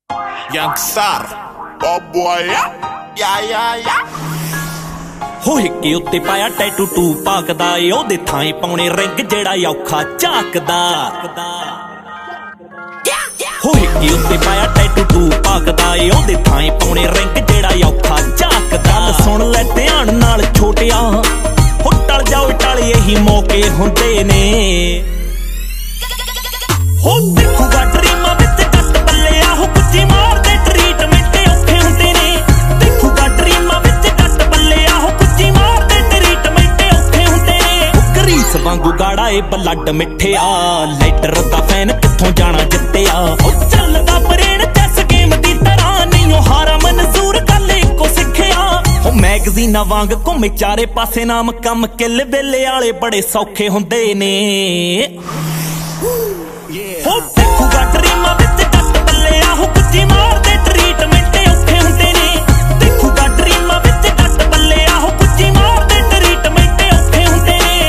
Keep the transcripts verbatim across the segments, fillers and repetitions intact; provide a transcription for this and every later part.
Young Sar, oh boy, yeah, yeah, yeah. ਹੋ ਹਿੱਕੇ ਉੱਤੇ ਪਾਇਆ ਟੈਟੂ ਟੂ ਪਾਕਦਾ ਏ ਉਹਦੇ ਥਾਂ ਪਾਉਣੇ ਰਿੰਗ ਜਿਹੜਾ ਔਖਾ ਝਾਕਦਾ ਹੋ ਹਿੱਕੇ ਉੱਤੇ ਪਾਇਆ ਟੈਟੂ ਟੂ ਪਾਕਦਾ ਏ ਉਹਦੇ ਥਾਂ ਪਾਉਣੇ ਰਿੰਗ ਜਿਹੜਾ ਔਖਾ ਝਾਕਦਾ ਸੁਣ ਲੈ ਧਿਆਨ ਨਾਲ ਛੋਟਿਆ ਹੋ ਟਲ ਜਾਓ ਟਲ ਇਹੀ ਮੌਕੇ ਹੁੰਦੇ ਨੇ ਹੋ ਦੇਖੂਗਾ ਡਰੀਮਾਂ ਵਿੱਚ ਜੱਟ ਬੱਲਿਆ ਹੋ ਕੁੱਜੀ ਮਾਰਦੇ ਟਰੀਟਮੈਂਟ ਔਖੇ ਹੁੰਦੇ ਨੇ ਦੇਖੂਗਾ ਡਰੀਮਾਂ ਵਿੱਚ ਜੱਟ ਬੱਲਿਆ ਹੋ ਕੁੱਜੀ ਮਾਰਦੇ ਟਰੀਟਮੈਂਟ ਔਖੇ ਹੁੰਦੇ ਨੇ ਗਰੀਸ ਵਾਂਗੂ ਗਾੜਾ ਏ ਬਲੱਡ ਮਿੱਠਿਆ ਲੈਟਰ ਦਾ ਫੈਨ ਕਿੱਥੋਂ ਜਾਣਾ ਜਿੱਤਿਆ ਉਹ ਚੱਲਦਾ ਬਰੇਨ ਚੈਸ ਗੇਮ ਦੀ ਤਰ੍ਹਾਂ ਨਹੀਂ ਉਹ ਹਾਰਾ ਮਨਜ਼ੂਰ ਗੱਲ ਇੱਕੋ ਸਿੱਖਿਆ ਉਹ ਮੈਗਜ਼ੀਨਾਂ ਵਾਂਗ ਘੁੰਮੇ ਚਾਰੇ ਪਾਸੇ ਨਾਮ ਕੰਮ ਕਿੱਲ ਵੇਲੇ ਵਾਲੇ ਬੜੇ ਸੌਖੇ ਹੁੰਦੇ ਨੇ ਹੋ ਦੇਖੂਗਾ ਡਰੀਮਾਂ ਵਿੱਚ ਜੱਟ ਬੱਲਿਆ ਹੋ ਕੁੱਜੀ ਮਾਰਦੇ ਟਰੀਟਮੈਂਟ ਔਖੇ ਹੁੰਦੇ ਨੇ ਦੇਖੂਗਾ ਡਰੀਮਾਂ ਵਿੱਚ ਜੱਟ ਬੱਲਿਆ ਹੋ ਕੁੱਜੀ ਮਾਰਦੇ ਟਰੀਟਮੈਂਟ ਔਖੇ ਹੁੰਦੇ ਨੇ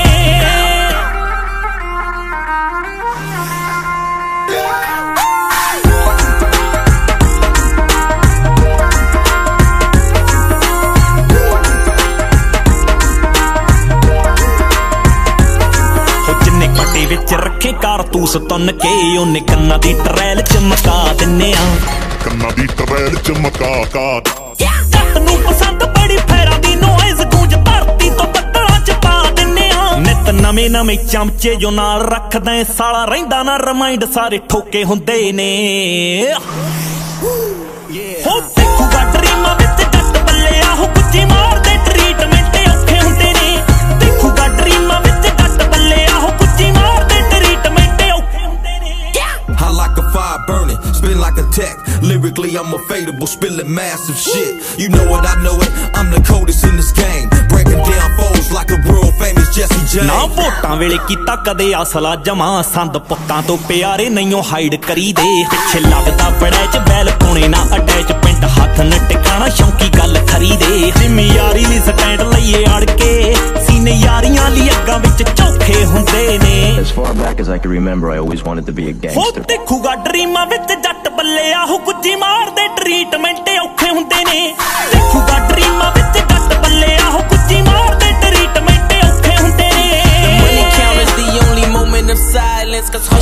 ਪੱਟੀ ਵਿੱਚ ਰੱਖੇ ਕਾਰਤੂਸ ਤੁੰਨ ਕੇ ਉਹਨੇ ਕੰਨਾਂ ਦੀ ਟਰੈਲ ਚਮਕਾ ਦਿੰਨੇ ਆ ਕੰਨਾਂ ਦੀ ਟਰੈਲ ਚਮਕਾ ਕਾ ਜੱਟ ਨੂੰ ਪਸੰਦ ਬੜੀ ਫੈਰਾਂ ਦੀ ਨੋਇਜ਼ ਗੂੰਜ ਧਰਤੀ ਤੋਂ ਬੱਦਲਾਂ ਚ ਪਾ ਦਿੰਨੇ ਆ ਨਿਤ ਨਵੇਂ ਨਵੇਂ ਚਮਚੇ ਜੋ ਨਾਲ ਰੱਖਦਾ ਸਾਲਾ ਰਹਿੰਦਾ ਨਾ ਰਿਮਾਈਂਡ ਸਾਰੇ ਠੋਕੇ ਹੁੰਦੇ ਨੇ ਹੋ ਦੇਖੂਗਾ ਡਰੀਮਾਂ ਵਿੱਚ ਜੱਟ ਬੱਲਿਆ ਹੋ ਕੁੱਜੀ ਮਾਰਦੇ ਟਰੀਟਮੈਂਟ ਔਖੇ ਹੁੰਦੇ ਨੇ ਦੇਖੂਗਾ ਡਰੀਮਾਂ ਵਿੱਚ ਜੱਟ ਬੱਲਿਆ ਹੋ ਕੁੱਜੀ ਮਾਰਦੇ ਟਰੀਟਮੈਂਟ ਔਖੇ ਹੁੰਦੇ ਨੇ I like a fire burning, spin like a tech. Lyrically, I'm unfadable, spilling massive shit. You know it, I know it, I'm the coldest in this game. Breaking down foes like a world famous Jesse James. ਨਾ ਵੋਟਾਂ ਵੇਲੇ ਕੀਤਾ ਕਦੇ ਅਸਲਾ ਜਮਾ ਸੰਦ ਪੁੱਤਾਂ ਤੋਂ ਪਿਆਰੇ ਨਹੀਂਓ ਹਾਈਡ ਕਰੀਦੇ ਪਿੱਛੇ ਲੱਗਦਾ ਬੜਾ ਚ ਬੈਲ ਪਾਉਣੇ ਨਾ ਅਟੈਚ ਪਿੰਡ ਹੱਥ ਨ ਟਿਕਾਣਾ ਸ਼ੌਂਕੀ ਗੱਲ ਖਰੀਦੇ ਜਿੰਮੀ ਯਾਰੀ ਲਈ ਸਟੈਂਡ ਲਈਏ ਅੜ ਕੇ ਸੀਨੇ ਯਾਰੀਆਂ ਲਈ ਅੱਗਾਂ ਵਿੱਚ ਚੌਖੇ ਹੁੰਦੇ ਨੇ As far back as I can remember, I always wanted to be a gangster. ਹੋ ਦੇਖੂਗਾ ਡਰੀਮਾਂ ਵਿੱਚ ਜੱਟ ਬੱਲਿਆ ਹੋ ਕੁੱਜੀ ਮਾਰਦੇ ਟਰੀਟਮੈਂਟ ਔਖੇ ਹੁੰਦੇ ਨੇ ਦੇਖੂਗਾ ਡਰੀਮਾਂ ਵਿੱਚ ਜੱਟ ਬੱਲਿਆ ਹੋ ਕੁੱਜੀ ਮਾਰਦੇ ਟਰੀਟਮੈਂਟ ਔਖੇ ਹੁੰਦੇ ਨੇ The money count is the only moment of silence, cause